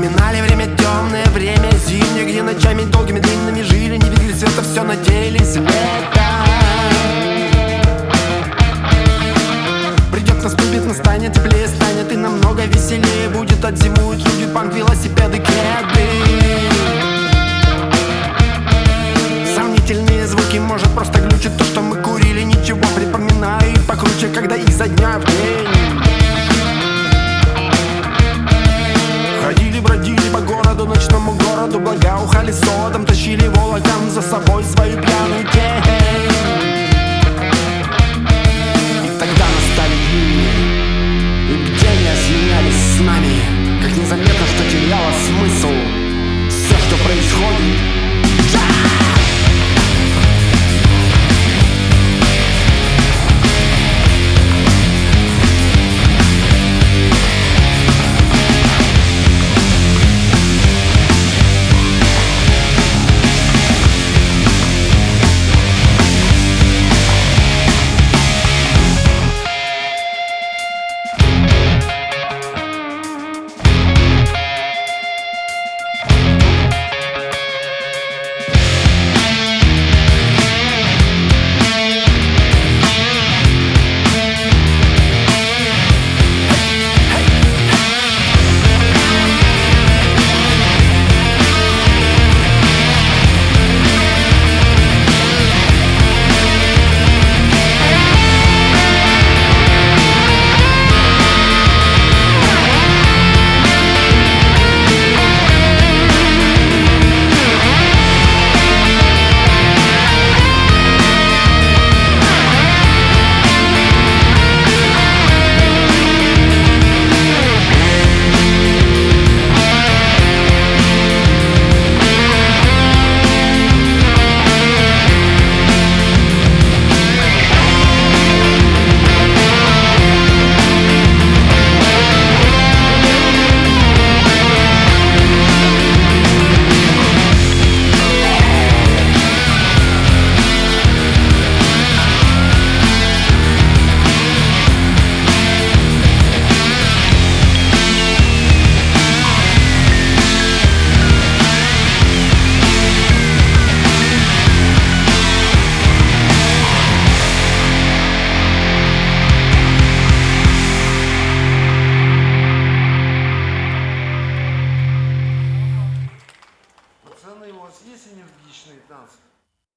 Вспоминали время темное, время зимнее, где ночами долгими длинными жили, не видели света, все надеялись лето. Придет, наступит, настанет, теплее станет и намного веселее будет. Отзимуют люди, панк, велосипеды, кеды. Сомнительные звуки, может, просто глючит то, что мы курили. Ничего, припоминаю и покруче, когда изо дня в день ходили, бродили по городу, ночному городу, благоухали содом, тащили волоком за собой свою пьяную тень. И тогда настали дни, и бдения сменялись с нами, как незаметно, что теряло смысл все, что происходит. Пацаны, у вас есть энергичные танцы?